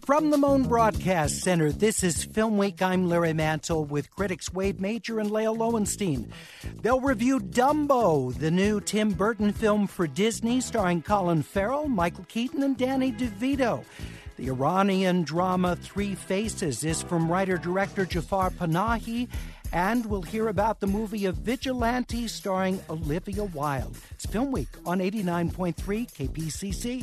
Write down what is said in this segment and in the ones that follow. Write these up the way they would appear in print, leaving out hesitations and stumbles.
From the Moan Broadcast Center, this is Film Week. I'm Larry Mantle with critics Wade Major and Leah Lowenstein. They'll review Dumbo, the new Tim Burton film for Disney starring Colin Farrell, Michael Keaton, and Danny DeVito. The Iranian drama Three Faces is from writer-director Jafar Panahi, and we'll hear about the movie of Vigilante starring Olivia Wilde. It's Film Week on 89.3 KPCC.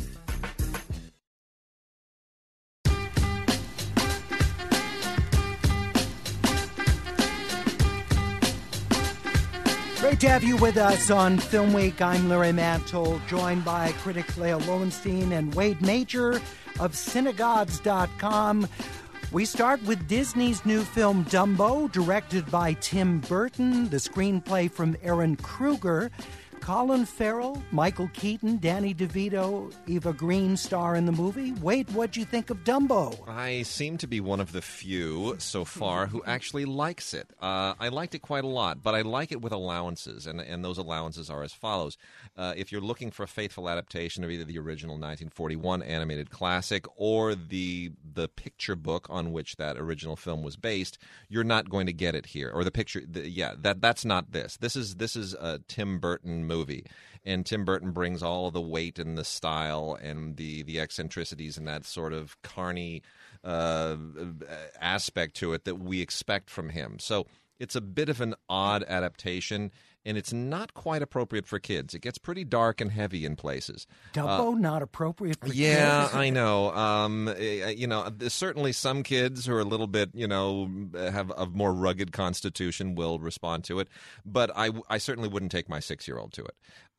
Great to have you with us on Film Week. I'm Larry Mantle, joined by critics Leah Lowenstein and Wade Major of Synagogues.com. We start with Disney's new film Dumbo, directed by Tim Burton, the screenplay from Aaron Kruger. Colin Farrell, Michael Keaton, Danny DeVito, Eva Green star in the movie. Wade, what'd you think of Dumbo? I seem to be one of the few so far who actually likes it. I liked it quite a lot, but I like it with allowances, and those allowances are as follows. If you're looking for a faithful adaptation of either the original 1941 animated classic or the picture book on which that original film was based, you're not going to get it here. Or the picture, that's not this. This is a Tim Burton movie, and Tim Burton brings all of the weight and the style and the eccentricities and that sort of carny aspect to it that we expect from him. So it's a bit of an odd adaptation, and it's not quite appropriate for kids. It gets pretty dark and heavy in places. Dumbo not appropriate for kids? Yeah, I know. There's certainly some kids who are a little bit, have a more rugged constitution will respond to it. But I certainly wouldn't take my 6-year-old to it.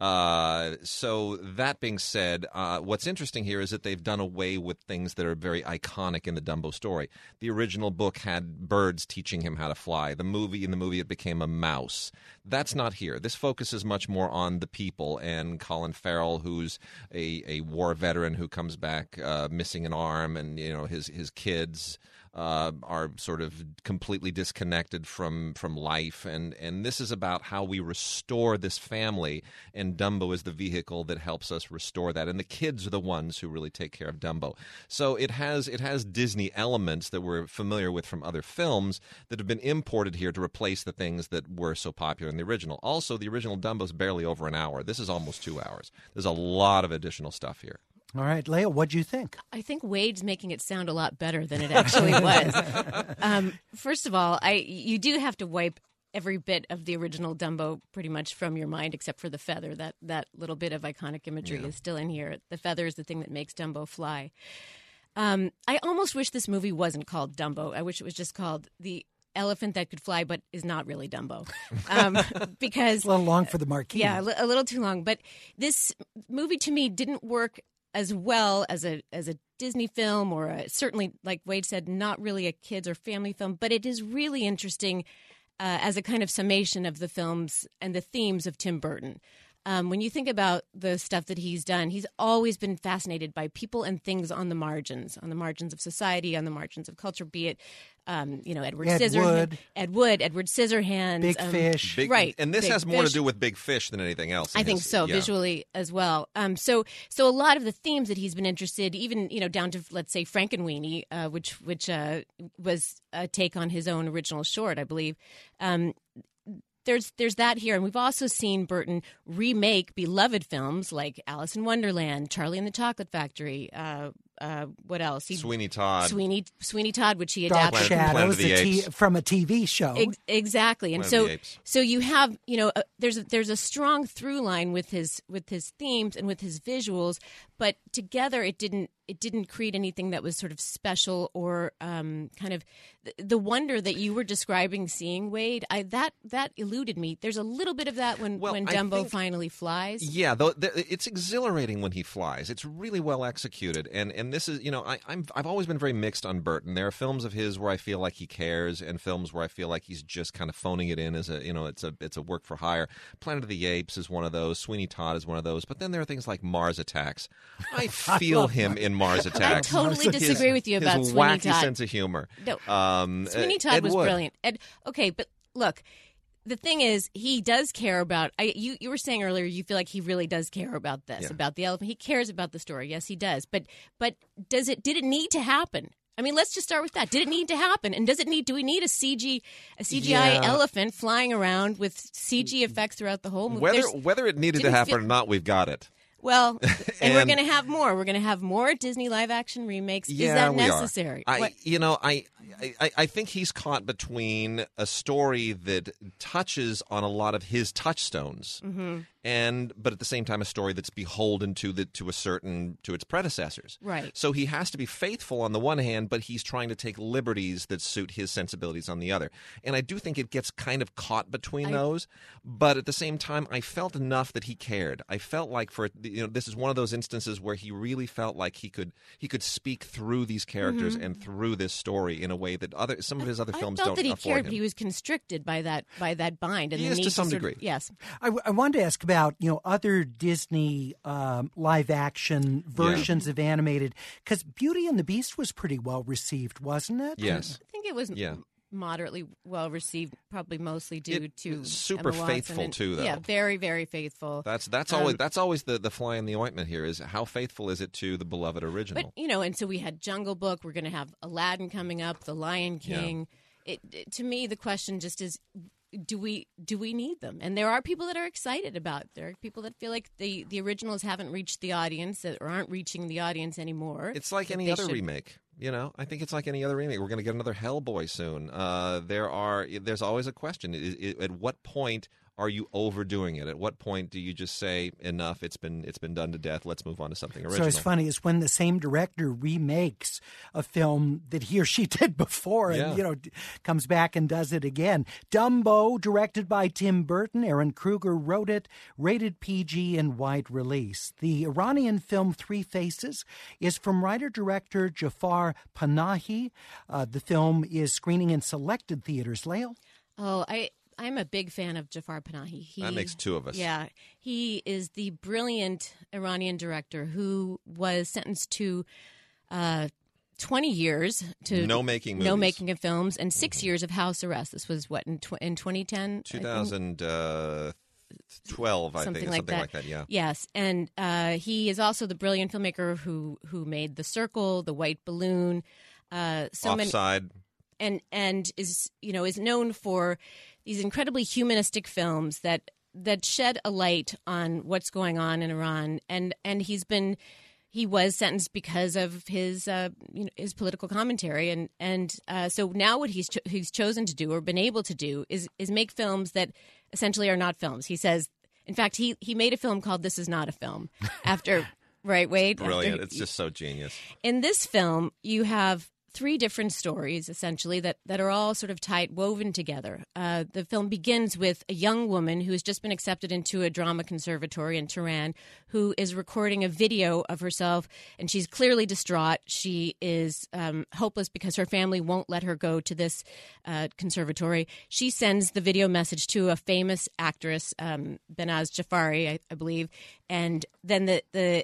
So that being said, what's interesting here is that they've done away with things that are very iconic in the Dumbo story. The original book had birds teaching him how to fly. In the movie, it became a mouse. That's not here. This focuses much more on the people and Colin Farrell, who's a war veteran who comes back missing an arm, and his kids are sort of completely disconnected from life, and this is about how we restore this family, and Dumbo is the vehicle that helps us restore that, and the kids are the ones who really take care of Dumbo. So it has Disney elements that we're familiar with from other films that have been imported here to replace the things that were so popular in the original. Also, the original Dumbo's barely over an hour. This is almost 2 hours. There's a lot of additional stuff here. All right, Leah, what'd you think? I think Wade's making it sound a lot better than it actually was. First of all, you do have to wipe every bit of the original Dumbo pretty much from your mind, except for the feather. That little bit of iconic imagery is still in here. The feather is the thing that makes Dumbo fly. I almost wish this movie wasn't called Dumbo. I wish it was just called The Elephant That Could Fly But Is Not Really Dumbo. Because a little long for the marquee. Yeah, a little too long. But this movie, to me, didn't work as well as a Disney film, or certainly, like Wade said, not really a kids or family film, but it is really interesting as a kind of summation of the films and the themes of Tim Burton. When you think about the stuff that he's done, he's always been fascinated by people and things on the margins of society, on the margins of culture, be it, Edward Scissorhands. Big Fish. Right. And this Big has more Fish. to do with Big Fish than anything else. I think so, visually as well. So a lot of the themes that he's been interested, even, down to, let's say, Frankenweenie, which was a take on his own original short, I believe. There's that here, and we've also seen Burton remake beloved films like Alice in Wonderland, Charlie and the Chocolate Factory. What else? Sweeney Todd. Sweeney Todd, which he Dark adapted Shadows from a TV show. Exactly, and so you have there's a strong through line with his themes and with his visuals, but together it didn't create anything that was sort of special or kind of the wonder that you were describing seeing, Wade. That eluded me. There's a little bit of that when Dumbo finally flies. Yeah, it's exhilarating when he flies. It's really well executed, and this is I've always been very mixed on Burton. There are films of his where I feel like he cares, and films where I feel like he's just kind of phoning it in as it's a work for hire. Planet of the Apes is one of those. Sweeney Todd is one of those. But then there are things like Mars Attacks. I feel him in Mars Attacks. I totally disagree with you about his Sweeney wacky Todd. sense of humor. No, Sweeney Todd was brilliant. Okay, but look, the thing is, he does care about. You were saying earlier, you feel like he really does care about this, about the elephant. He cares about the story. Yes, he does. But did it need to happen? I mean, let's just start with that. Did it need to happen? And do we need a CGI elephant flying around with CG effects throughout the whole movie? Whether it needed to happen or not, we've got it. Well, and we're going to have more. We're going to have more Disney live-action remakes. Yeah, is that necessary? I think he's caught between a story that touches on a lot of his touchstones, but at the same time a story that's beholden to its predecessors. Right. So he has to be faithful on the one hand, but he's trying to take liberties that suit his sensibilities on the other. And I do think it gets kind of caught between those. But at the same time, I felt enough that he cared. I felt like this is one of those instances where he really felt like he could speak through these characters and through this story in a way that some of his other films don't afford him. I felt that he cared, but he was constricted by that bind. And he is to some degree. Yes. I wanted to ask about other Disney live action versions of animated, because Beauty and the Beast was pretty well received, wasn't it? Yes. I think it was. Yeah. Moderately well received, probably mostly due to super Emma faithful too, though. Yeah, very, very faithful. That's always the fly in the ointment here, is how faithful is it to the beloved original. But and so we had Jungle Book. We're going to have Aladdin coming up, The Lion King. Yeah. To me, the question just is, do we need them? And there are people that are excited about it. There are people that feel like the originals haven't reached the audience, or aren't reaching the audience anymore. It's like any other remake. I think it's like any other remake. We're going to get another Hellboy soon. There's always a question. At what point are you overdoing it? At what point do you just say, enough, it's been done to death, let's move on to something original? So it's funny, is when the same director remakes a film that he or she did before and comes back and does it again. Dumbo, directed by Tim Burton, Aaron Kruger wrote it, rated PG and wide release. The Iranian film Three Faces is from writer-director Jafar Panahi. The film is screening in selected theaters. Lael? I'm a big fan of Jafar Panahi. That makes two of us. Yeah. He is the brilliant Iranian director who was sentenced to 20 years to no making of films and 6 years of house arrest. This was in 2010? 2012, I think. Something like that, yeah. Yes. And he is also the brilliant filmmaker who made The Circle, The White Balloon. Offside. And is known for these incredibly humanistic films that shed a light on what's going on in Iran, and he was sentenced because of his political commentary, and so now what he's chosen to do, or been able to do, is make films that essentially are not films. He says, in fact, he made a film called This Is Not a Film after right, Wade. Brilliant! It's just so genius. In this film, you have 3 different stories, essentially, that are all sort of woven together. The film begins with a young woman who has just been accepted into a drama conservatory in Tehran, who is recording a video of herself, and she's clearly distraught. She is hopeless because her family won't let her go to this conservatory. She sends the video message to a famous actress, Benaz Jafari, I believe, and then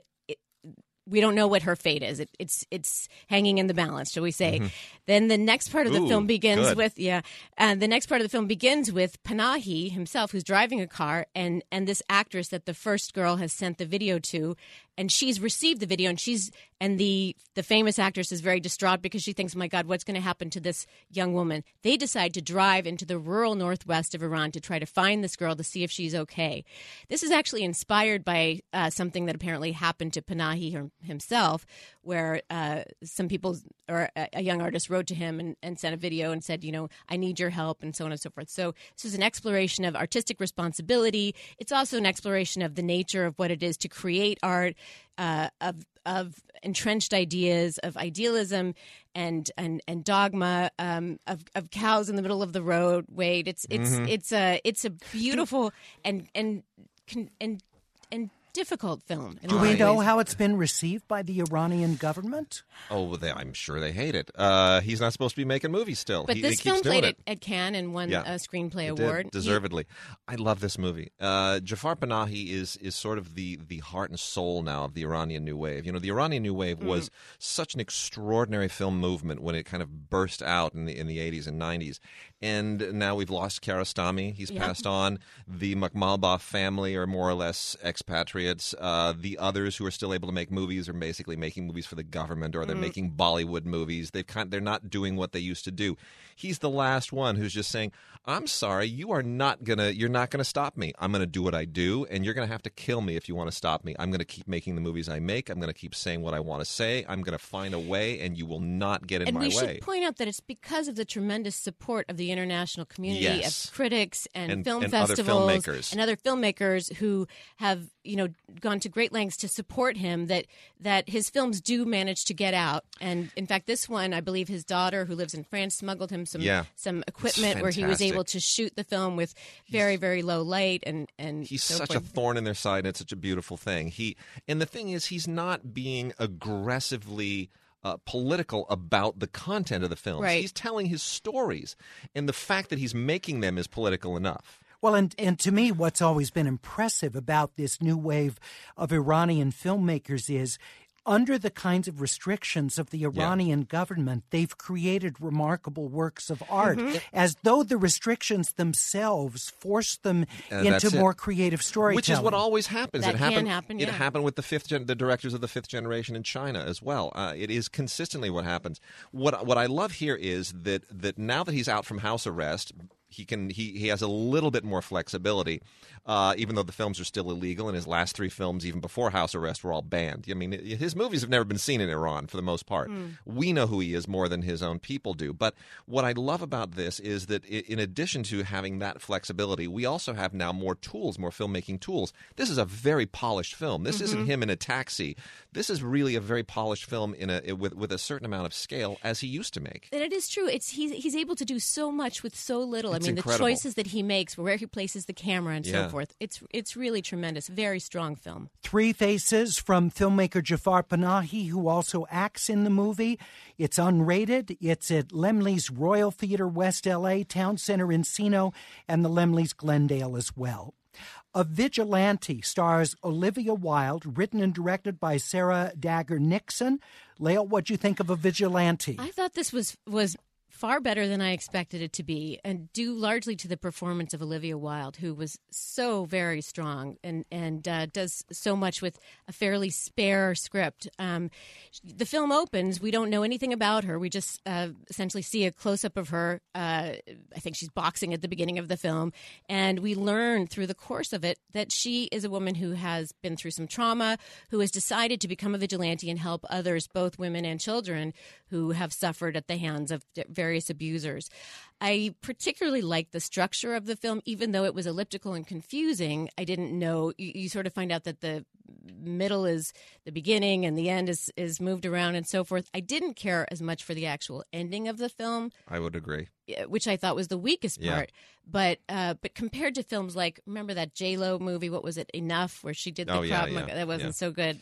we don't know what her fate is. It's hanging in the balance, shall we say? Mm-hmm. Then the next part of the film begins with the next part of the film begins with Panahi himself, who's driving a car, and this actress that the first girl has sent the video to, and she's received the video, and the famous actress is very distraught because she thinks, my God, what's going to happen to this young woman? They decide to drive into the rural northwest of Iran to try to find this girl to see if she's okay. This is actually inspired by something that apparently happened to Panahi himself, where some people, or a young artist, wrote to him and sent a video and said, I need your help, and so on and so forth. So this is an exploration of artistic responsibility. It's also an exploration of the nature of what it is to create art, of entrenched ideas, of idealism and dogma, of cows in the middle of the road. Wade, it's a beautiful and difficult film. Do we know how it's been received by the Iranian government? Oh, I'm sure they hate it. He's not supposed to be making movies still. But this he film keeps doing played it. at Cannes and won a screenplay award. Deservedly. I love this movie. Jafar Panahi is sort of the heart and soul now of the Iranian New Wave. You know, the Iranian New Wave was such an extraordinary film movement when it kind of burst out in the 80s and 90s. And now we've lost Kiarostami. He's passed on. The Makhmalbaf family are more or less expatriates. The others who are still able to make movies are basically making movies for the government, or they're making Bollywood movies. They're not doing what they used to do. He's the last one who's just saying, "I'm sorry, you're not gonna stop me. I'm gonna do what I do, and you're gonna have to kill me if you want to stop me. I'm gonna keep making the movies I make. I'm gonna keep saying what I want to say. I'm gonna find a way, and you will not get in my way." And we should point out that it's because of the tremendous support of the international community of critics and film festivals and other filmmakers who have gone to great lengths to support him that his films do manage to get out. And in fact, this one, I believe his daughter, who lives in France, smuggled him some equipment where he was able to shoot the film with very, very low light. And he's so such forth. a thorn in their side, and it's such a beautiful thing. And the thing is, he's not being aggressively political about the content of the films. Right. He's telling his stories, and the fact that he's making them is political enough. Well, and to me, what's always been impressive about this new wave of Iranian filmmakers is, under the kinds of restrictions of the Iranian government, they've created remarkable works of art, as though the restrictions themselves force them into more creative storytelling. Which is what always happens. That can happen, It happened with the directors of the fifth generation in China as well. It is consistently what happens. What I love here is that now that he's out from house arrest, he has a little bit more flexibility, even though the films are still illegal, and his last 3 films, even before house arrest, were all banned. I mean, his movies have never been seen in Iran for the most part. We know who he is more than his own people do. But what I love about this is that in addition to having that flexibility, we also have now more tools, more filmmaking tools. This is a very polished film. This isn't him in a taxi. This is really a very polished film with a certain amount of scale, as he used to make. And it is true. He's able to do so much with so little. It's incredible. The choices that he makes, where he places the camera and so forth. It's really tremendous. Very strong film. Three Faces from filmmaker Jafar Panahi, who also acts in the movie. It's unrated. It's at Laemmle's Royal Theatre West LA, Town Center Encino, and the Laemmle's Glendale as well. A Vigilante stars Olivia Wilde, written and directed by Sarah Dagger Nixon. Lael, what'd you think of A Vigilante? I thought this was far better than I expected it to be, and due largely to the performance of Olivia Wilde, who was so very strong and does so much with a fairly spare script. The film opens, we don't know anything about her. We just essentially see a close-up of her. I think she's boxing at the beginning of the film, and we learn through the course of it that she is a woman who has been through some trauma, who has decided to become a vigilante and help others, both women and children, who have suffered at the hands of various abusers. I particularly liked the structure of the film, even though it was elliptical and confusing. I didn't know. You sort of find out that the middle is the beginning and the end is moved around and so forth. I didn't care as much for the actual ending of the film. I would agree. Which I thought was the weakest part. But compared to films like, remember that J-Lo movie, what was it, Enough, where she did the Krav Maga? That wasn't so good.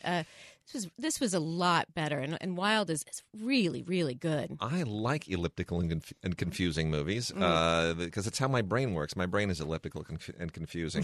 This was a lot better, and Wilde is really, really good. I like elliptical and confusing movies because it's how my brain works. My brain is elliptical and confusing.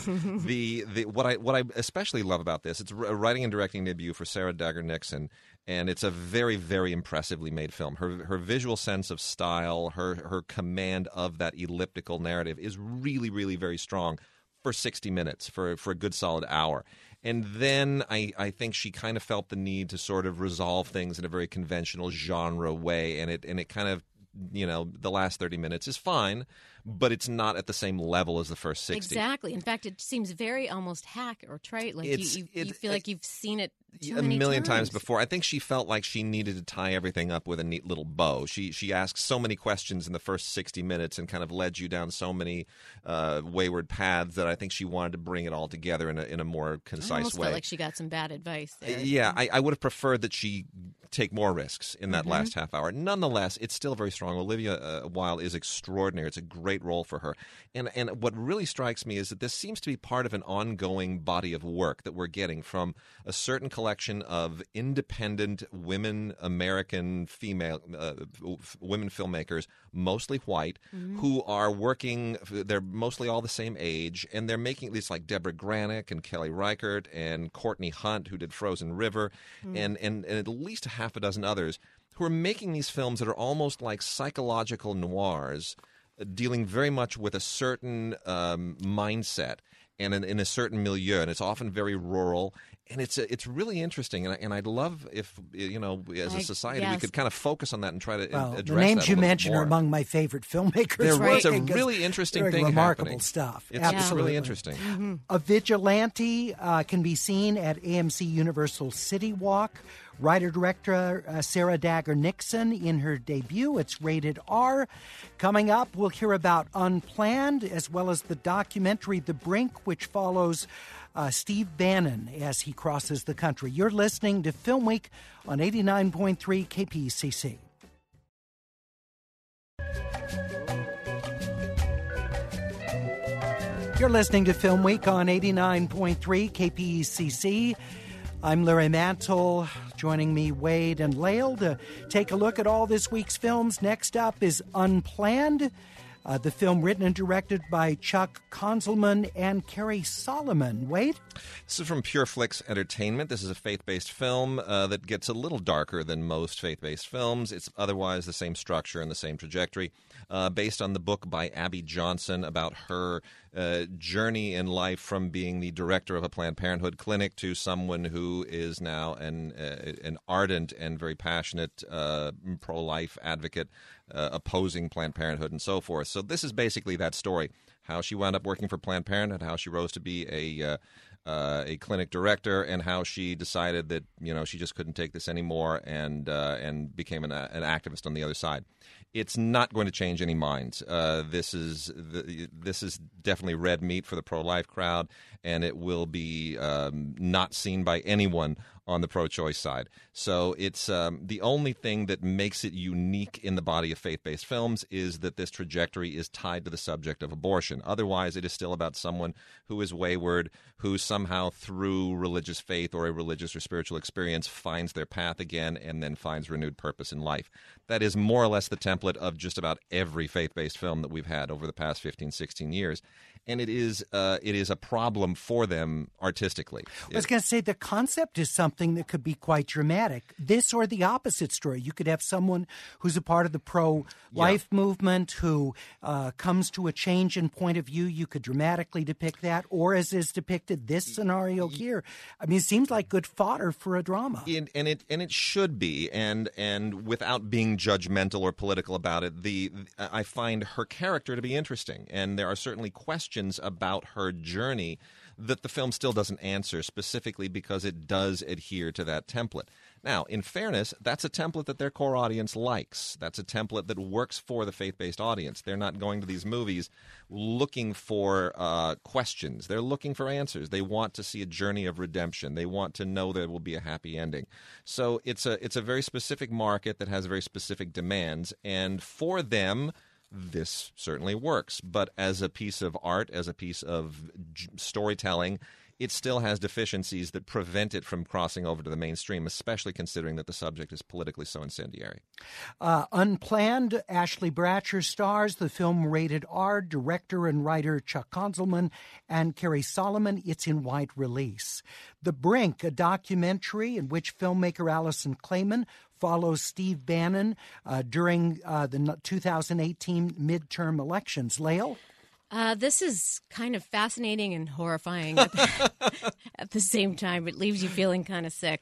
What I especially love about this, it's a writing and directing debut for Sarah Dagger Nixon, and it's a very, very impressively made film. Her visual sense of style, her command of that elliptical narrative is really, really very strong for 60 minutes, for a good solid hour. And then I think she kind of felt the need to sort of resolve things in a very conventional genre way, and it kind of, the last 30 minutes is fine, but it's not at the same level as the first 60. Exactly. In fact, it seems very almost hack or trite. Like you feel like you've seen it a million times before. I think she felt like she needed to tie everything up with a neat little bow. She asked so many questions in the first 60 minutes and kind of led you down so many wayward paths that I think she wanted to bring it all together in a more concise I almost way. felt like she got some bad advice there. Yeah, I would have preferred that she take more risks in that last half hour. Nonetheless, it's still very strong. Olivia Wilde is extraordinary. It's a great role for her. And what really strikes me is that this seems to be part of an ongoing body of work that we're getting from a certain collection of independent women American women filmmakers, mostly white, who are working. They're mostly all the same age, and they're making these like Deborah Granick and Kelly Reichardt and Courtney Hunt, who did Frozen River, and at least half a dozen others who are making these films that are almost like psychological noirs, dealing very much with a certain mindset and in a certain milieu, and it's often very rural, and it's really interesting, and I'd love if, as a society, we could kind of focus on that and try to address the names that you mentioned are among my favorite filmmakers. It's a really interesting thing remarkable happening. Stuff. It's really interesting. A Vigilante can be seen at AMC Universal City Walk. Writer-director Sarah Dagger Nixon in her debut. It's rated R. Coming up, we'll hear about Unplanned, as well as the documentary The Brink, which follows Steve Bannon as he crosses the country. You're listening to Film Week on 89.3 KPCC. You're listening to Film Week on 89.3 KPCC. I'm Larry Mantle. Joining me, Wade and Lael, to take a look at all this week's films. Next up is Unplanned, the film written and directed by Chuck Konzelman and Carrie Solomon. Wade? This is from Pure Flix Entertainment. This is a faith-based film that gets a little darker than most faith-based films. It's otherwise the same structure and the same trajectory, based on the book by Abby Johnson about her journey in life from being the director of a Planned Parenthood clinic to someone who is now an ardent and very passionate pro-life advocate opposing Planned Parenthood and so forth. So this is basically that story, how she wound up working for Planned Parenthood, how she rose to be a clinic director, and how she decided that she just couldn't take this anymore and became an activist on the other side. It's not going to change any minds. This is definitely red meat for the pro-life crowd, and it will be not seen by anyone on the pro-choice side. So it's the only thing that makes it unique in the body of faith-based films is that this trajectory is tied to the subject of abortion. Otherwise, it is still about someone who is wayward, who somehow through religious faith or a religious or spiritual experience finds their path again and then finds renewed purpose in life. That is more or less the template of just about every faith-based film that we've had over the past 15, 16 years. And it is a problem for them artistically. I was going to say the concept is something that could be quite dramatic. This or the opposite story. You could have someone who's a part of the pro-life movement who comes to a change in point of view. You could dramatically depict that, or as is depicted this scenario here. I mean, it seems like good fodder for a drama. And it should be, and without being judgmental or political about it, I find her character to be interesting, and there are certainly questions about her journey that the film still doesn't answer, specifically because it does adhere to that template. Now, in fairness, that's a template that their core audience likes. That's a template that works for the faith-based audience. They're not going to these movies looking for questions. They're looking for answers. They want to see a journey of redemption. They want to know there will be a happy ending. So it's a very specific market that has very specific demands, and for them, this certainly works. But as a piece of art, as a piece of storytelling, it still has deficiencies that prevent it from crossing over to the mainstream, especially considering that the subject is politically so incendiary. Unplanned, Ashley Bratcher stars. The film rated R. Director and writer Chuck Konzelman and Carrie Solomon. It's in wide release. The Brink, a documentary in which filmmaker Allison Clayman follows Steve Bannon during the 2018 midterm elections. Lael? This is kind of fascinating and horrifying at the same time. It leaves you feeling kind of sick.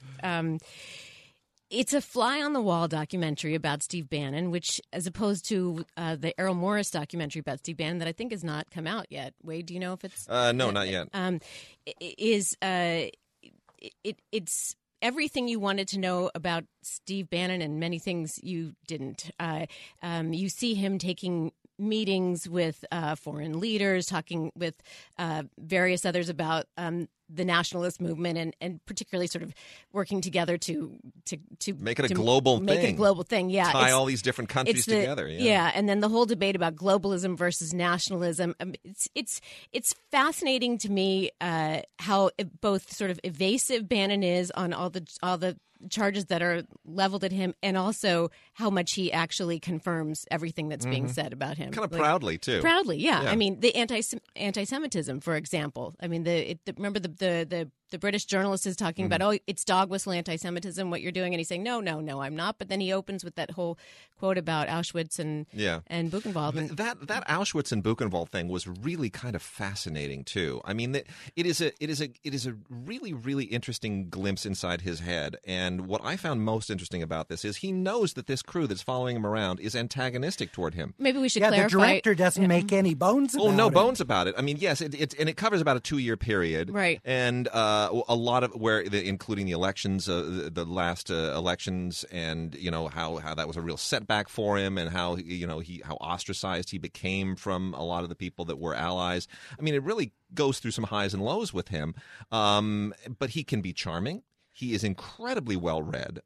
It's a fly-on-the-wall documentary about Steve Bannon, which, as opposed to the Errol Morris documentary about Steve Bannon that I think has not come out yet. Wade, do you know if it's... No, not yet. It's everything you wanted to know about Steve Bannon and many things you didn't. You see him taking meetings with foreign leaders, talking with various others about the nationalist movement, and particularly sort of working together to make it a global thing. Make it a global thing, yeah. Tie all these different countries together. Yeah, and then the whole debate about globalism versus nationalism. It's fascinating to me how both sort of evasive Bannon is on all the charges that are leveled at him, and also how much he actually confirms everything that's being said about him. Kind of proudly, too. Proudly, yeah. I mean, the anti-Semitism, for example. I mean, remember the British journalist is talking about, oh, it's dog whistle anti-Semitism, what you're doing. And he's saying, no, I'm not. But then he opens with that whole quote about Auschwitz and Buchenwald. That Auschwitz and Buchenwald thing was really kind of fascinating, too. I mean, it is a really, really interesting glimpse inside his head. And what I found most interesting about this is he knows that this crew that's following him around is antagonistic toward him. Maybe we should clarify. The director doesn't make any bones about it. Oh, no bones about it. I mean, yes, it covers about a 2-year period. Right. And a lot of including the elections, the last elections, and how that was a real setback for him, and how how ostracized he became from a lot of the people that were allies. I mean, it really goes through some highs and lows with him, but he can be charming. He is incredibly well read.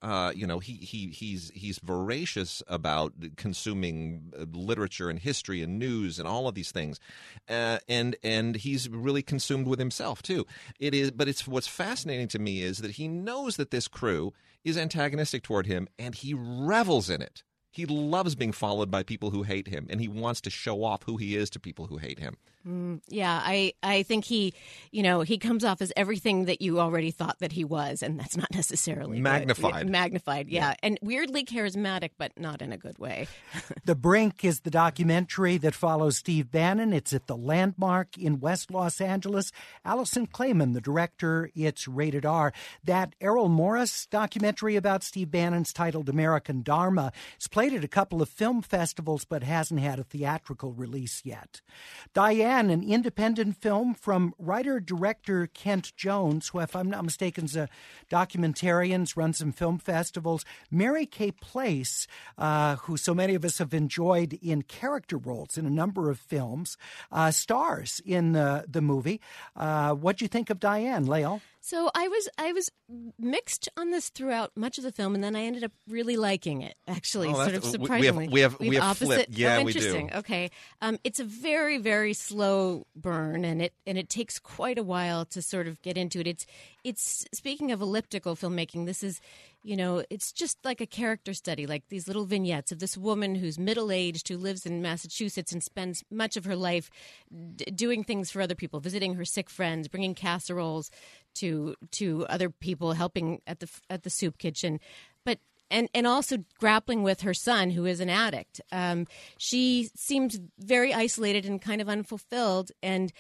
He's voracious about consuming literature and history and news and all of these things, and he's really consumed with himself too. But what's fascinating to me is that he knows that this crew is antagonistic toward him, and he revels in it. He loves being followed by people who hate him, and he wants to show off who he is to people who hate him. Yeah, I think he comes off as everything that you already thought that he was, and that's not necessarily magnified. Good. Magnified, yeah, and weirdly charismatic, but not in a good way. The Brink is the documentary that follows Steve Bannon. It's at the Landmark in West Los Angeles. Allison Clayman, the director. It's rated R. That Errol Morris documentary about Steve Bannon's titled American Dharma is played at a couple of film festivals, but hasn't had a theatrical release yet. Diane, an independent film from writer-director Kent Jones, who, if I'm not mistaken, is a documentarian, runs some film festivals. Mary Kay Place, who so many of us have enjoyed in character roles in a number of films, stars in the movie. What do you think of Diane, Lael? So I was mixed on this throughout much of the film, and then I ended up really liking it. Actually, sort of surprisingly, we have opposite. flipped. Yeah, we do. Okay, it's a very, very slow burn, and it takes quite a while to sort of get into it. It's speaking of elliptical filmmaking. This is, it's just like a character study, like these little vignettes of this woman who's middle-aged, who lives in Massachusetts and spends much of her life doing things for other people, visiting her sick friends, bringing casseroles to other people, helping at the soup kitchen, but and also grappling with her son, who is an addict. She seems very isolated and kind of unfulfilled, and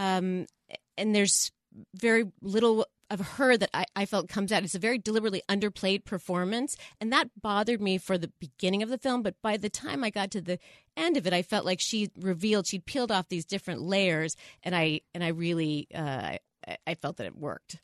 there's very little of her that I felt comes out. It's a very deliberately underplayed performance, and that bothered me for the beginning of the film. But by the time I got to the end of it, I felt like she'd peeled off these different layers, and I really I felt that it worked.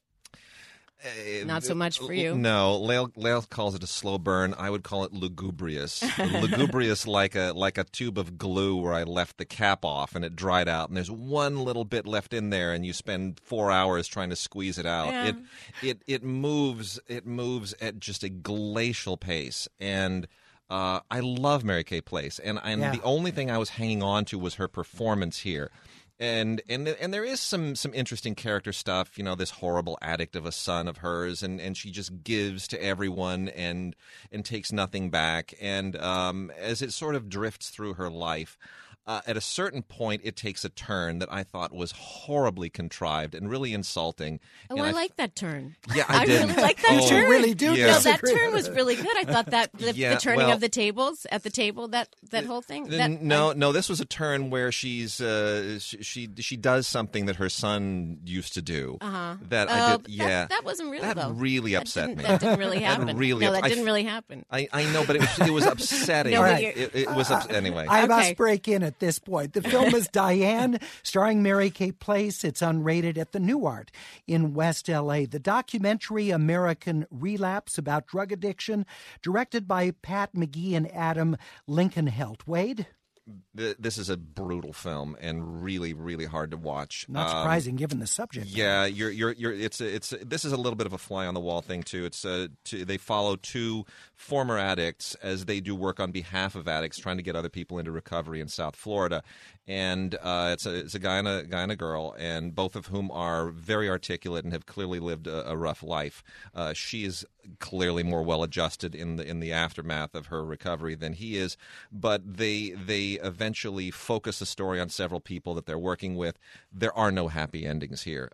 Not so much for you. No, Lael calls it a slow burn. I would call it lugubrious. Lugubrious like a tube of glue where I left the cap off and it dried out, and there's one little bit left in there, and you spend 4 hours trying to squeeze it out. Yeah. It moves at just a glacial pace, and I love Mary Kay Place, and the only thing I was hanging on to was her performance here. And there is some interesting character stuff, this horrible addict of a son of hers, and she just gives to everyone and takes nothing back. And as it sort of drifts through her life, at a certain point, it takes a turn that I thought was horribly contrived and really insulting. Oh, I like that turn. Yeah, I did. Really like that turn. You really do. Yeah. No, that turn was really good. I thought that the turning of the tables at the table, that whole thing. No, this was a turn where she does something that her son used to do. That wasn't real, though. That really upset me. That didn't really happen. That didn't really happen. I know, but it was upsetting. No, it was anyway. I must break in at at this point. The film is Diane, starring Mary Kay Place. It's unrated at the Nuart in West L.A. The documentary American Relapse about drug addiction, directed by Pat McGee and Adam Lincolnhelt. Wade? This is a brutal film and really, really hard to watch. Not surprising, given the subject. Yeah, this is a little bit of a fly on the wall thing too. They follow two former addicts as they do work on behalf of addicts, trying to get other people into recovery in South Florida. And it's a guy and a girl, and both of whom are very articulate and have clearly lived a rough life. She is clearly more well-adjusted in the aftermath of her recovery than he is, but they eventually focus the story on several people that they're working with. There are no happy endings here.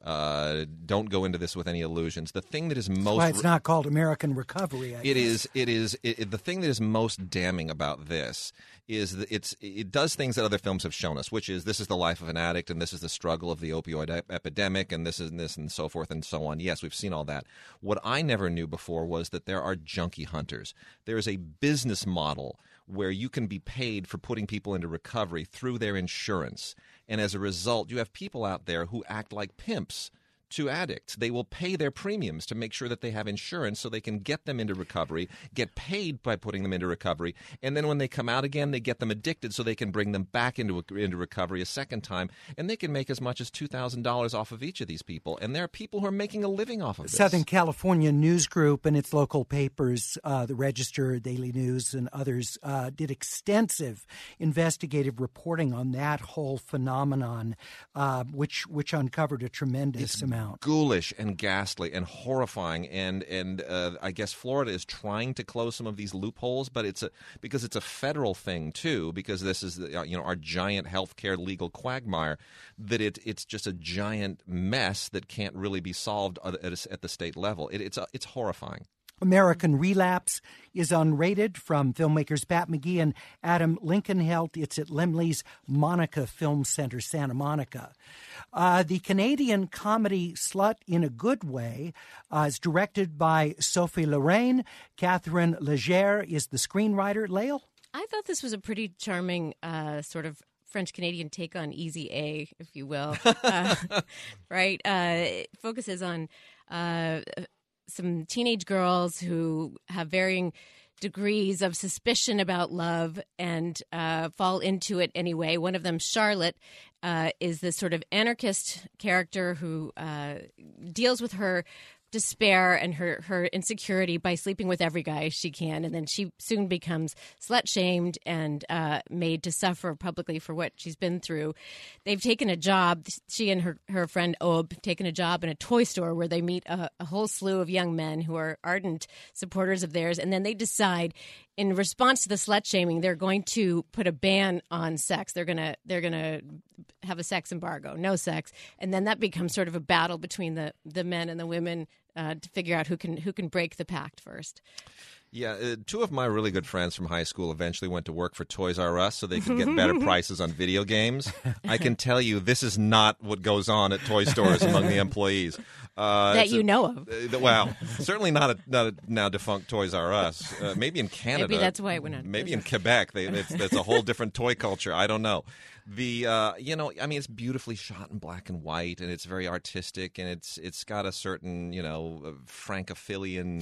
Don't go into this with any illusions. The thing that is most... That's why it's not called American Recovery, I guess. It is. The thing that is most damning about this is that it does things that other films have shown us, which is this is the life of an addict and this is the struggle of the opioid epidemic and this and so forth and so on. Yes, we've seen all that. What I never knew before was that there are junkie hunters. There is a business model where you can be paid for putting people into recovery through their insurance. And as a result, you have people out there who act like pimps to addicts. They will pay their premiums to make sure that they have insurance so they can get them into recovery, get paid by putting them into recovery, and then when they come out again, they get them addicted so they can bring them back into recovery a second time, and they can make as much as $2,000 off of each of these people. And there are people who are making a living off of this. Southern California News Group and its local papers, the Register, Daily News, and others, did extensive investigative reporting on that whole phenomenon, which uncovered a tremendous amount. Ghoulish and ghastly and horrifying, and I guess Florida is trying to close some of these loopholes, but because it's a federal thing too, because this is our giant healthcare legal quagmire, that it's just a giant mess that can't really be solved at the state level. It's horrifying. American Relapse is unrated, from filmmakers Pat McGee and Adam Lincolnhelt. It's at Laemmle's Monica Film Center, Santa Monica. The Canadian comedy Slut in a Good Way is directed by Sophie Lorraine. Catherine Legere is the screenwriter. Lael? I thought this was a pretty charming sort of French-Canadian take on Easy A, if you will. Right? It focuses on... some teenage girls who have varying degrees of suspicion about love and fall into it anyway. One of them, Charlotte, is this sort of anarchist character who deals with her despair and her insecurity by sleeping with every guy she can, and then she soon becomes slut-shamed and made to suffer publicly for what she's been through. They've taken a job, she and her friend Aube, taken a job in a toy store where they meet a whole slew of young men who are ardent supporters of theirs, and then they decide, in response to the slut-shaming, they're going to put a ban on sex. They're gonna have a sex embargo, no sex, and then that becomes sort of a battle between the men and the women to figure out who can break the pact first. Yeah, two of my really good friends from high school eventually went to work for Toys R Us so they could get better prices on video games. I can tell you this is not what goes on at toy stores among the employees. That you know of. Well, certainly not a now defunct Toys R Us. Maybe in Canada. Maybe that's why it went on. Maybe in Quebec. That's a whole different toy culture. I don't know. It's beautifully shot in black and white, and it's very artistic, and it's got a certain, Francophilian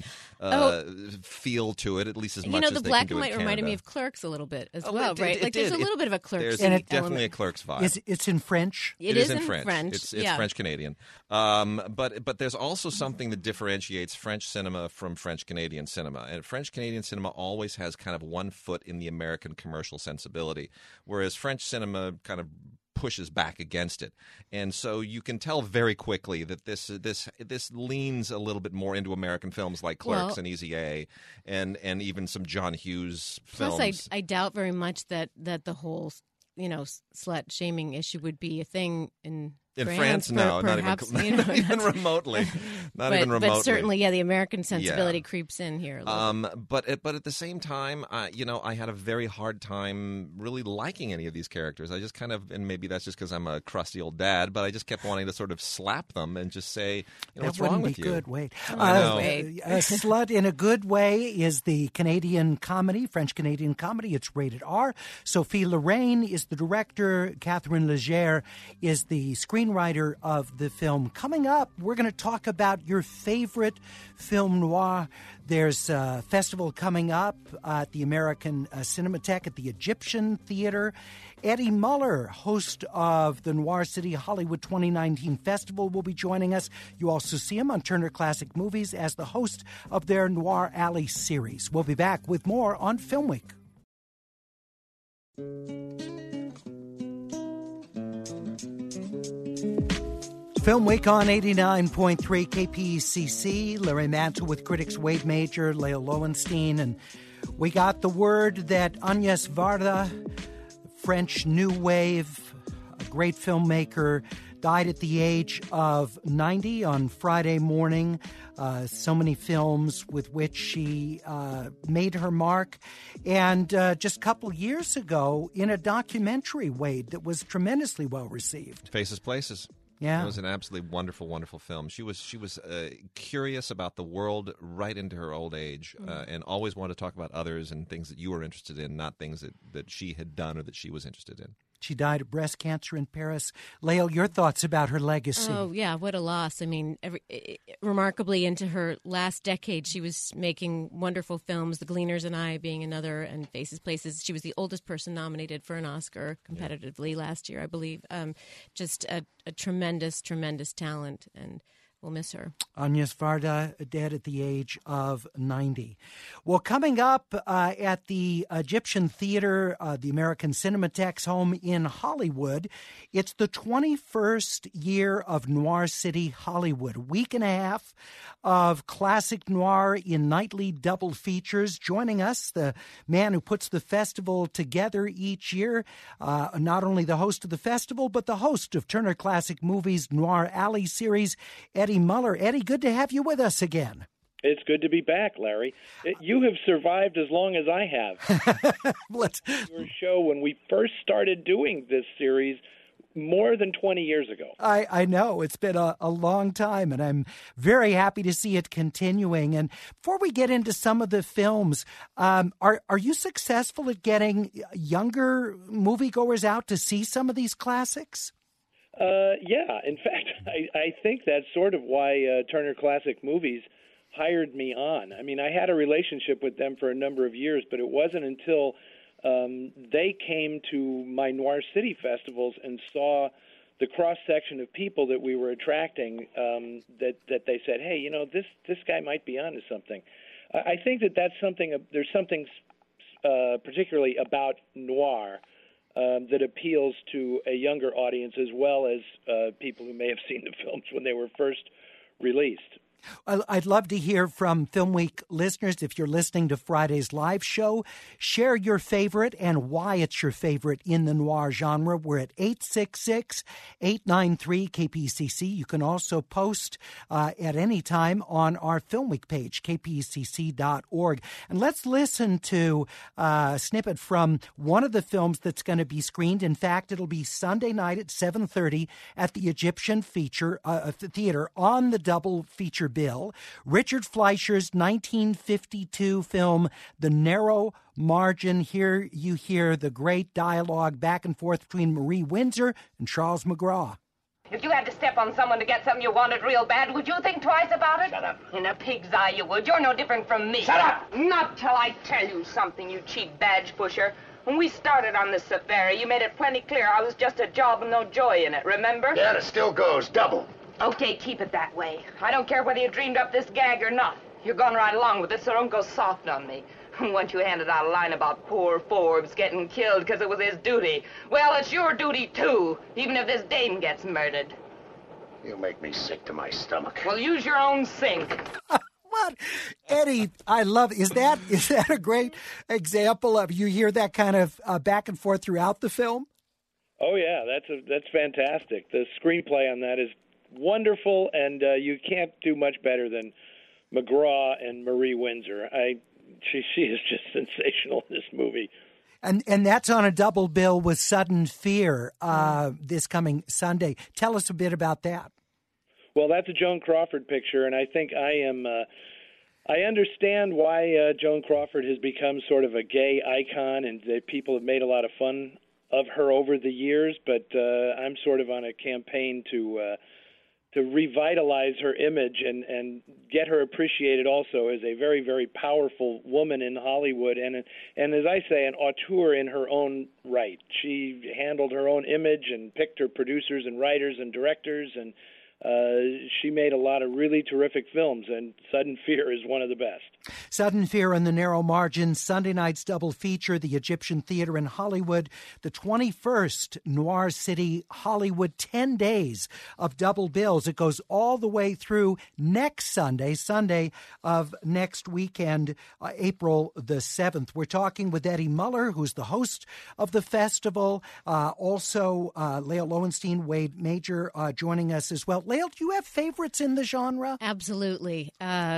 feel to it, at least as much as they can do in Canada. The black and white reminded me of Clerks a little bit as well, right? There's a little bit of a Clerks. There's definitely a Clerks vibe. It's in French. It is in French. It's French-Canadian. But there's also something that differentiates French cinema from French-Canadian cinema. And French-Canadian cinema always has kind of one foot in the American commercial sensibility, whereas French cinema kind of pushes back against it. And so you can tell very quickly that this leans a little bit more into American films like Clerks and Easy A and even some John Hughes films. Plus, I doubt very much that the whole, slut shaming issue would be a thing in In France, no, perhaps, not even remotely. But certainly, the American sensibility creeps in here. But at the same time, I had a very hard time really liking any of these characters. I just kind of, and maybe that's just because I'm a crusty old dad, but I just kept wanting to sort of slap them and just say, what's wrong with you? That wouldn't be good, Wade. A Slut in a Good Way is the Canadian comedy, French-Canadian comedy. It's rated R. Sophie Lorraine is the director. Catherine Leger is the screenwriter of the film. Coming up, we're going to talk about your favorite film noir. There's a festival coming up at the American Cinematheque at the Egyptian Theater. Eddie Muller, host of the Noir City Hollywood 2019 Festival, will be joining us. You also see him on Turner Classic Movies as the host of their Noir Alley series. We'll be back with more on Film Week. Film Week on 89.3 KPCC. Larry Mantle with critics Wade Major, Leah Lowenstein, and we got the word that Agnès Varda, French New Wave, a great filmmaker, died at the age of 90 on Friday morning. So many films with which she made her mark. And just a couple years ago, in a documentary, Wade, that was tremendously well received. Faces, Places. Yeah. It was an absolutely wonderful, wonderful film. She was curious about the world right into her old age, and always wanted to talk about others and things that you were interested in, not things that she had done or that she was interested in. She died of breast cancer in Paris. Lael, your thoughts about her legacy? Oh, yeah, what a loss. I mean, remarkably into her last decade, she was making wonderful films, The Gleaners and I being another, and Faces, Places. She was the oldest person nominated for an Oscar competitively last year, I believe. Just a tremendous, tremendous talent, and we'll miss her. Agnès Varda, dead at the age of 90. Well, coming up at the Egyptian Theater, the American Cinematheque's home in Hollywood, it's the 21st year of Noir City Hollywood. A week and a half of classic noir in nightly double features. Joining us, the man who puts the festival together each year, not only the host of the festival, but the host of Turner Classic Movies' Noir Alley series, Eddie Muller. Eddie, good to have you with us again. It's good to be back, Larry. You have survived as long as I have. Your show, when we first started doing this series, more than 20 years ago. I know. It's been a long time, and I'm very happy to see it continuing. And before we get into some of the films, are you successful at getting younger moviegoers out to see some of these classics? Yeah. In fact, I think that's sort of why Turner Classic Movies hired me on. I mean, I had a relationship with them for a number of years, but it wasn't until they came to my Noir City festivals and saw the cross-section of people that we were attracting that they said, hey, this guy might be onto something. I think that's something, there's something particularly about noir that appeals to a younger audience as well as people who may have seen the films when they were first released. I'd love to hear from Film Week listeners. If you're listening to Friday's live show, share your favorite and why it's your favorite in the noir genre. We're at 866-893-KPCC. You can also post at any time on our Film Week page, kpcc.org. And let's listen to a snippet from one of the films that's going to be screened. In fact, it'll be Sunday night at 7:30 at the Egyptian Theater on the double feature bill. Richard Fleischer's 1952 film, The Narrow Margin. Here you hear the great dialogue back and forth between Marie Windsor and Charles McGraw. If you had to step on someone to get something you wanted real bad, would you think twice about it? Shut up. In a pig's eye you would. You're no different from me. Shut up! Not till I tell you something, you cheap badge pusher. When we started on this safari, you made it plenty clear I was just a job and no joy in it, remember? Yeah, it still goes. Double. Okay, keep it that way. I don't care whether you dreamed up this gag or not. You're going right along with it, so don't go soft on me. Once you handed out a line about poor Forbes getting killed because it was his duty. Well, it's your duty, too, even if this dame gets murdered. You make me sick to my stomach. Well, use your own sink. What? Eddie, I love it. Is that a great example of, you hear that kind of back and forth throughout the film? Oh yeah, that's fantastic. The screenplay on that is wonderful, and you can't do much better than McGraw and Marie Windsor. She is just sensational in this movie. And that's on a double bill with Sudden Fear this coming Sunday. Tell us a bit about that. Well, that's a Joan Crawford picture, and I think I understand why Joan Crawford has become sort of a gay icon, and that people have made a lot of fun of her over the years, but I'm sort of on a campaign to revitalize her image and get her appreciated also as a very, very powerful woman in Hollywood, and as I say, an auteur in her own right. She handled her own image and picked her producers and writers and directors, and she made a lot of really terrific films, and Sudden Fear is one of the best. Sudden Fear and the Narrow Margin, Sunday night's double feature, the Egyptian Theater in Hollywood, the 21st Noir City Hollywood, 10 days of double bills. It goes all the way through next Sunday of next weekend, April the 7th. We're talking with Eddie Muller, who's the host of the festival. Also, Lael Lowenstein, Wade Major joining us as well. Lael, do you have favorites in the genre? Absolutely.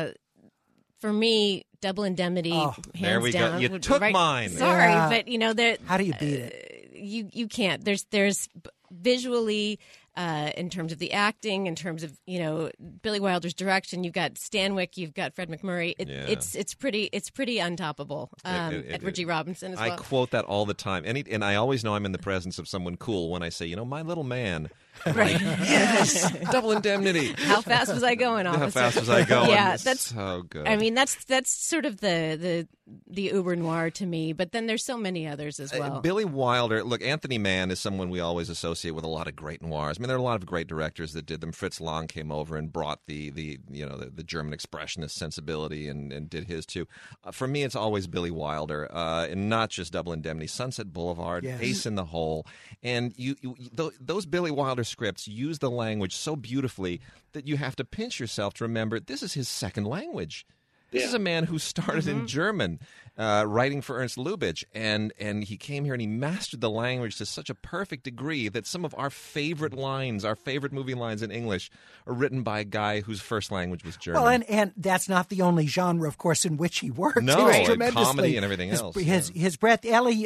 For me, Double Indemnity, hands there we down. go. You took mine. Sorry, Yeah. but how do you beat it? You can't. There's visually, in terms of the acting, in terms of Billy Wilder's direction. You've got Stanwyck, you've got Fred McMurray. It's pretty untoppable. Edward G. Robinson as well. I quote that all the time, and I always know I'm in the presence of someone cool when I say, My Little Man. Right. Yes, Double Indemnity. How fast was I going, officer? How fast was I going? Yeah, that's so good. I mean, that's sort of the uber noir to me. But then there's so many others as well. Billy Wilder. Look, Anthony Mann is someone we always associate with a lot of great noirs. I mean, there are a lot of great directors that did them. Fritz Lang came over and brought the German expressionist sensibility and did his too. For me, it's always Billy Wilder, and not just Double Indemnity. Sunset Boulevard, yes. Ace in the Hole, and those Billy Wilder scripts use the language so beautifully that you have to pinch yourself to remember this is his second language. This is a man who started in German, writing for Ernst Lubitsch, and he came here and he mastered the language to such a perfect degree that some of our favorite lines, our favorite movie lines in English, are written by a guy whose first language was German. Well, and that's not the only genre, of course, in which he worked. No, He was and comedy and everything else. His breadth. Ellie,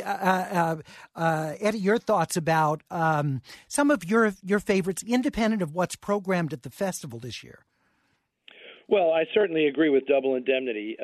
Eddie, your thoughts about some of your favorites, independent of what's programmed at the festival this year? Well, I certainly agree with Double Indemnity.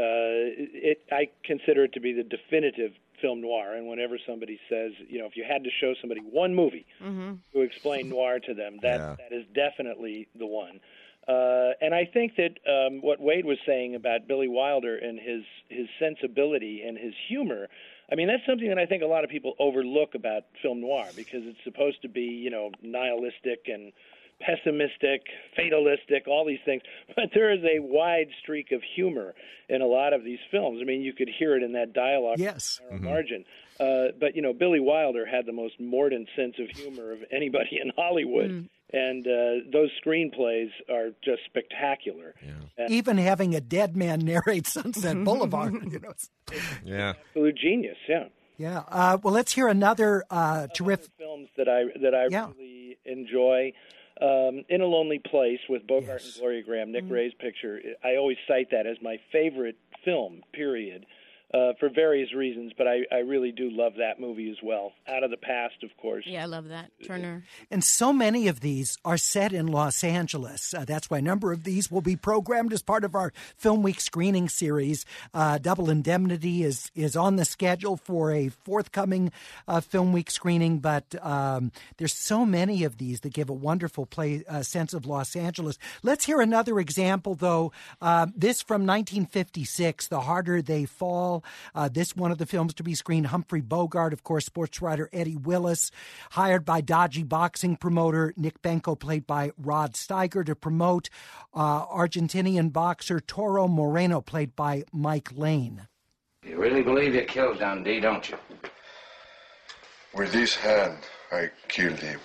I consider it to be the definitive film noir, and whenever somebody says, if you had to show somebody one movie to explain noir to them, that is definitely the one. And I think that what Wade was saying about Billy Wilder and his sensibility and his humor, I mean, that's something that I think a lot of people overlook about film noir, because it's supposed to be, nihilistic and pessimistic, fatalistic, all these things. But there is a wide streak of humor in a lot of these films. I mean, you could hear it in that dialogue. Yes. Margin. But, Billy Wilder had the most mordant sense of humor of anybody in Hollywood. And those screenplays are just spectacular. Yeah. Even having a dead man narrate Sunset Boulevard. Yeah. Absolute genius, yeah. Yeah. Well, let's hear another terrific films that I really enjoy. In a Lonely Place with Bogart and Gloria Graham, Nick Ray's picture. I always cite that as my favorite film, period, for various reasons, but I really do love that movie as well. Out of the Past, of course. Yeah, I love that. Turner. And so many of these are set in Los Angeles. That's why a number of these will be programmed as part of our Film Week screening series. Double Indemnity is on the schedule for a forthcoming Film Week screening, but there's so many of these that give a wonderful sense of Los Angeles. Let's hear another example, though. This from 1956, The Harder They Fall. This one of the films to be screened, Humphrey Bogart, of course, sports writer Eddie Willis, hired by dodgy boxing promoter Nick Benko, played by Rod Steiger, to promote Argentinian boxer Toro Moreno, played by Mike Lane. You really believe you killed Dundee, don't you? With this hand, I killed him.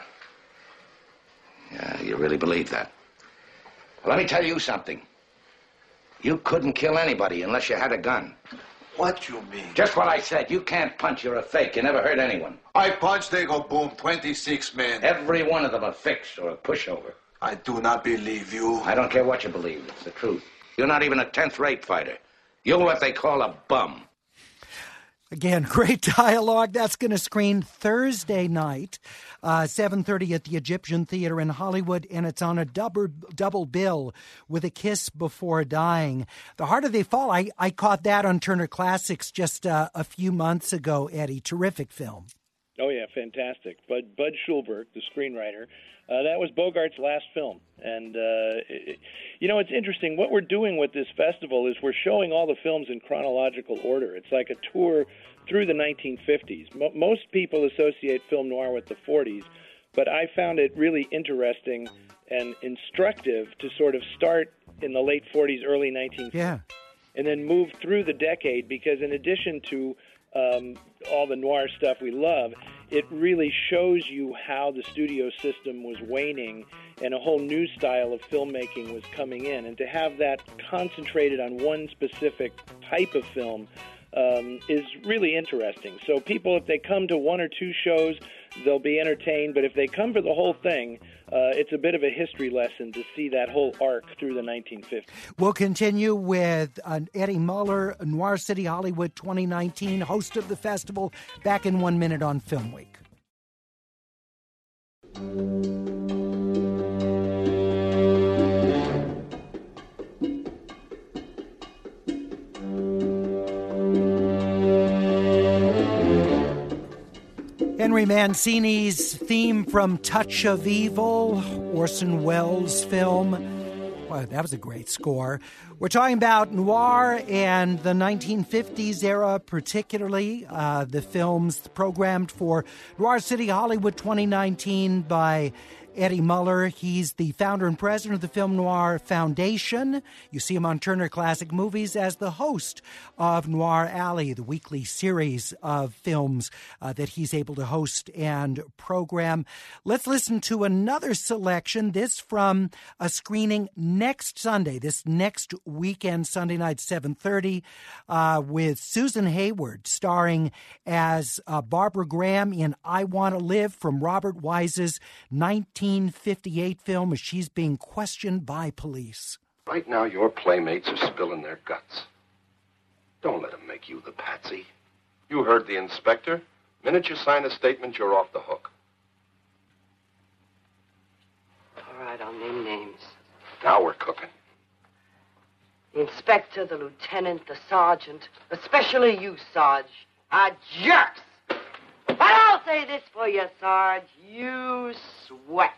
Yeah, you really believe that? Well, let me tell you something. You couldn't kill anybody unless you had a gun. What you mean? Just what I said. You can't punch. You're a fake. You never hurt anyone. I punch, they go boom. 26 men. Every one of them a fix or a pushover. I do not believe you. I don't care what you believe. It's the truth. You're not even a 10th-rate fighter. You're what they call a bum. Again, great dialogue. That's going to screen Thursday night, 7:30 at the Egyptian Theater in Hollywood, and it's on a double bill with A Kiss Before Dying. The Harder They Fall, I caught that on Turner Classics just a few months ago, Eddie. Terrific film. Oh, yeah, fantastic. Bud Schulberg, the screenwriter, that was Bogart's last film. And, it's interesting. What we're doing with this festival is we're showing all the films in chronological order. It's like a tour through the 1950s. Most people associate film noir with the 40s, but I found it really interesting and instructive to sort of start in the late 40s, early 1950s, and then move through the decade, because in addition to all the noir stuff we love, it really shows you how the studio system was waning and a whole new style of filmmaking was coming in. And to have that concentrated on one specific type of film is really interesting. So people, if they come to one or two shows, they'll be entertained. But if they come for the whole thing, it's a bit of a history lesson to see that whole arc through the 1950s. We'll continue with Eddie Muller, Noir City Hollywood 2019, host of the festival, back in 1 minute on Film Week. Henry Mancini's theme from Touch of Evil, Orson Welles' film. Wow, that was a great score. We're talking about noir and the 1950s era, particularly the films programmed for Noir City Hollywood 2019 by Eddie Muller. He's the founder and president of the Film Noir Foundation. You see him on Turner Classic Movies as the host of Noir Alley, the weekly series of films that he's able to host and program. Let's listen to another selection, this from a screening next Sunday, this next weekend, Sunday night, 7:30, with Susan Hayward starring as Barbara Graham in I Want to Live, from Robert Wise's 1958 film, as she's being questioned by police. Right now, your playmates are spilling their guts. Don't let them make you the patsy. You heard the inspector. Minute you sign a statement, you're off the hook. All right, I'll name names. Now we're cooking. The inspector, the lieutenant, the sergeant, especially you, Sarge, are jerks. But I'll say this for you, Sarge, you sweat.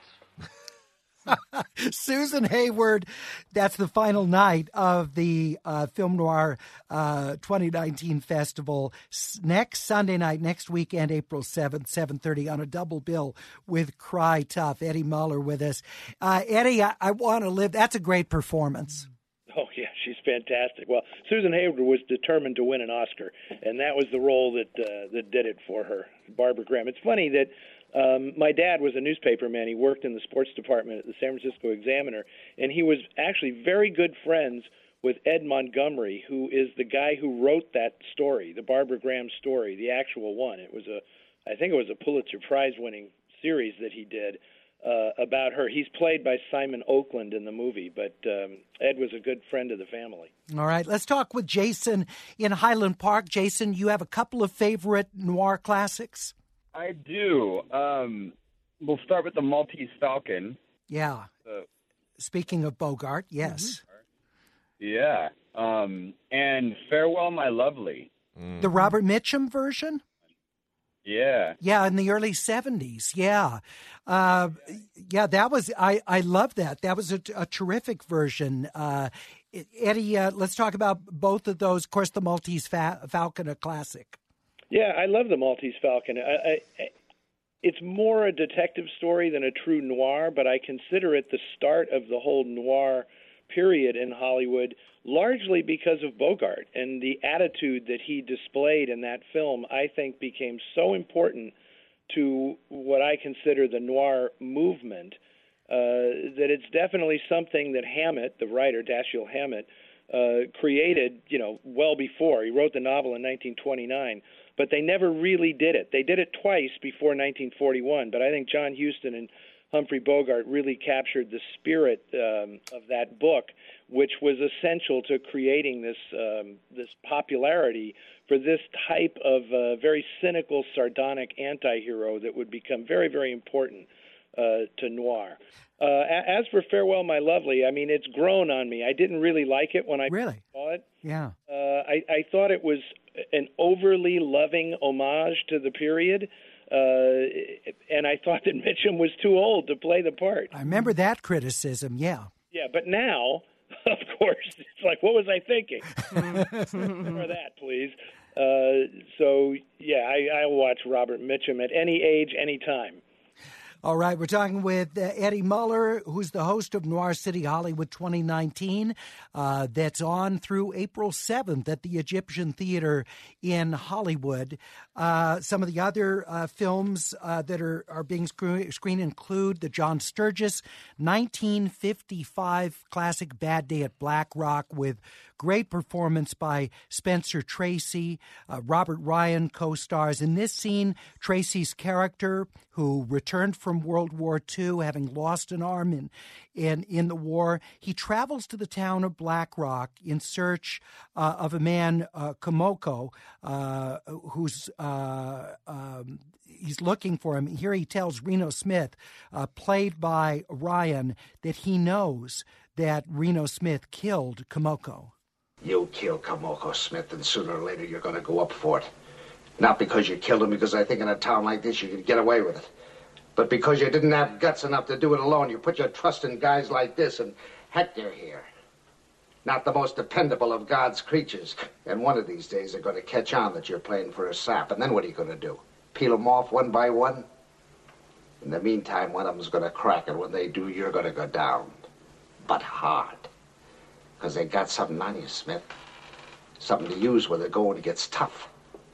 Susan Hayward, that's the final night of the Film Noir 2019 Festival. Next Sunday night, next weekend, April 7th, 7:30, on a double bill with Cry Tough. Eddie Muller with us. Eddie, I Want to Live, that's a great performance. Oh, yeah, she's fantastic. Well, Susan Hayward was determined to win an Oscar, and that was the role that did it for her, Barbara Graham. It's funny that my dad was a newspaper man. He worked in the sports department at the San Francisco Examiner, and he was actually very good friends with Ed Montgomery, who is the guy who wrote that story, the Barbara Graham story, the actual one. I think it was a Pulitzer Prize-winning series that he did about her. He's played by Simon Oakland in the movie, but Ed was a good friend of the family. All right, let's talk with Jason in Highland Park. Jason, you have a couple of favorite noir classics? I do. We'll start with The Maltese Falcon. Yeah. Speaking of Bogart, yes. Yeah. And Farewell, My Lovely. The Robert Mitchum version? Yeah. Yeah, in the early 70s. Yeah. That was, I love that. That was a terrific version. Eddie, let's talk about both of those. Of course, The Maltese Falcon, a classic. Yeah, I love The Maltese Falcon. It's more a detective story than a true noir, but I consider it the start of the whole noir period in Hollywood, largely because of Bogart and the attitude that he displayed in that film. I think became so important to what I consider the noir movement that it's definitely something that Hammett, the writer, Dashiell Hammett, created, well before. He wrote the novel in 1929, but they never really did it. They did it twice before 1941, but I think John Huston and Humphrey Bogart really captured the spirit of that book, which was essential to creating this popularity for this type of very cynical, sardonic anti-hero that would become very, very important to noir. As for Farewell, My Lovely, I mean, it's grown on me. I didn't really like it when I saw it. Yeah. I thought it was an overly loving homage to the period. And I thought that Mitchum was too old to play the part. I remember that criticism, yeah. Yeah, but now, of course, it's like, what was I thinking? For that, please. So, yeah, I'll watch Robert Mitchum at any age, any time. All right, we're talking with Eddie Muller, who's the host of Noir City Hollywood 2019. That's on through April 7th at the Egyptian Theater in Hollywood. Some of the other films that are being screened include the John Sturges 1955 classic Bad Day at Black Rock with great performance by Spencer Tracy. Robert Ryan co-stars. In this scene, Tracy's character, who returned from World War II, having lost an arm in the war, he travels to the town of Black Rock in search of a man, Komoko, who's he's looking for him. Here he tells Reno Smith, played by Ryan, that he knows that Reno Smith killed Komoko. You kill Komoko, Smith, and sooner or later you're going to go up for it. Not because you killed him, because I think in a town like this you could get away with it. But because you didn't have guts enough to do it alone, you put your trust in guys like this and Hector here. Not the most dependable of God's creatures. And one of these days they're going to catch on that you're playing for a sap. And then what are you going to do? Peel them off one by one? In the meantime, one of them's going to crack, and when they do, you're going to go down. But hard. Because they got something on you, Smith. Something to use when the going gets tough.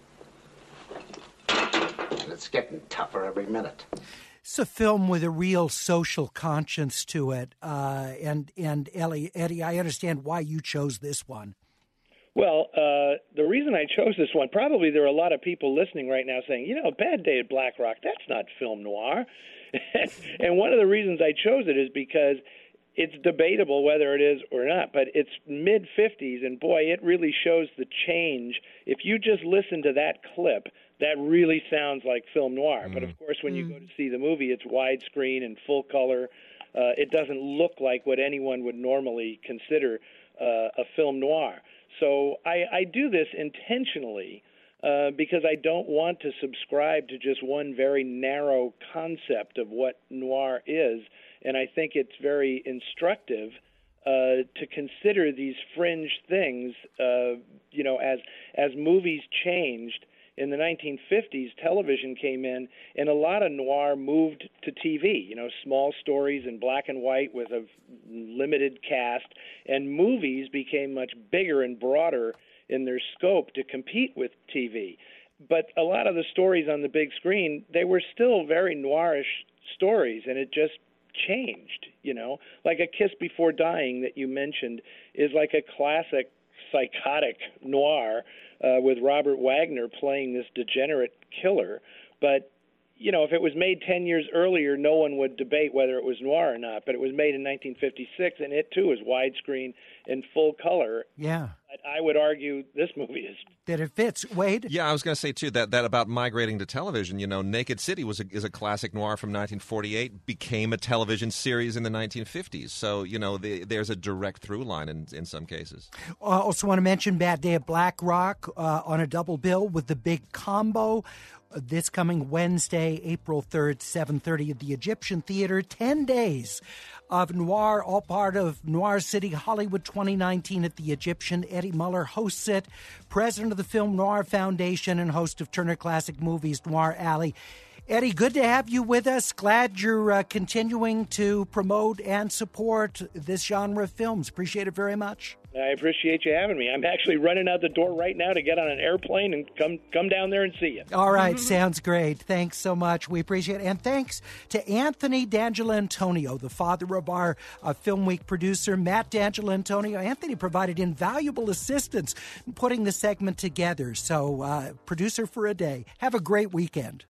And it's getting tougher every minute. It's a film with a real social conscience to it. And Eddie, I understand why you chose this one. Well, the reason I chose this one, probably there are a lot of people listening right now saying, Bad Day at Black Rock, that's not film noir. And one of the reasons I chose it is because it's debatable whether it is or not, but it's mid-50s, and boy, it really shows the change. If you just listen to that clip, that really sounds like film noir. But of course, when you go to see the movie, it's widescreen and full color. It doesn't look like what anyone would normally consider a film noir. So I do this intentionally because I don't want to subscribe to just one very narrow concept of what noir is. And I think it's very instructive to consider these fringe things, as movies changed. In the 1950s, television came in, and a lot of noir moved to TV, small stories in black and white with a limited cast, and movies became much bigger and broader in their scope to compete with TV. But a lot of the stories on the big screen, they were still very noirish stories, and it just changed, like A Kiss Before Dying that you mentioned is like a classic psychotic noir with Robert Wagner playing this degenerate killer. But, if it was made 10 years earlier, no one would debate whether it was noir or not. But it was made in 1956, and it, too, is widescreen and full color. Yeah. But I would argue this movie is... That it fits. Wade? Yeah, I was going to say, too, that about migrating to television. Naked City is a classic noir from 1948, became a television series in the 1950s. So, there's a direct through line in some cases. I also want to mention Bad Day at Black Rock on a double bill with The Big Combo. This coming Wednesday, April 3rd, 7:30 at the Egyptian Theater. 10 days of noir, all part of Noir City Hollywood 2019 at the Egyptian. Eddie Muller hosts it, president of the Film Noir Foundation and host of Turner Classic Movies Noir Alley. Eddie, good to have you with us. Glad you're continuing to promote and support this genre of films. Appreciate it very much. I appreciate you having me. I'm actually running out the door right now to get on an airplane and come down there and see you. All right, sounds great. Thanks so much. We appreciate it. And thanks to Anthony D'Angelantonio, the father of our Film Week producer, Matt D'Angelantonio. Anthony provided invaluable assistance in putting the segment together. So, producer for a day. Have a great weekend.